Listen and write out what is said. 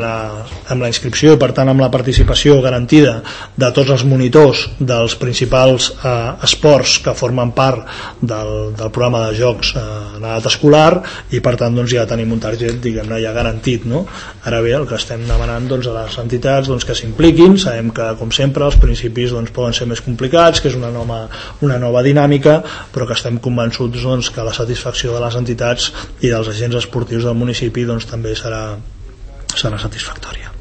amb la inscripció i per tant amb la participació garantida de tots els monitors dels principals esports que formen part del programa de jocs en edat escolar, i per tant doncs, ja tenim un target, diguem-ne, ja garantit, no? Ara bé, el que estem demanant doncs, a les entitats doncs, que s'impliquin. Sabem que com sempre els principis doncs, poden ser més complicats, que és una nova dinàmica, però que estem convençuts doncs, que la satisfacció de les entitats i dels agents esportius del municipi doncs, també serà satisfactòria.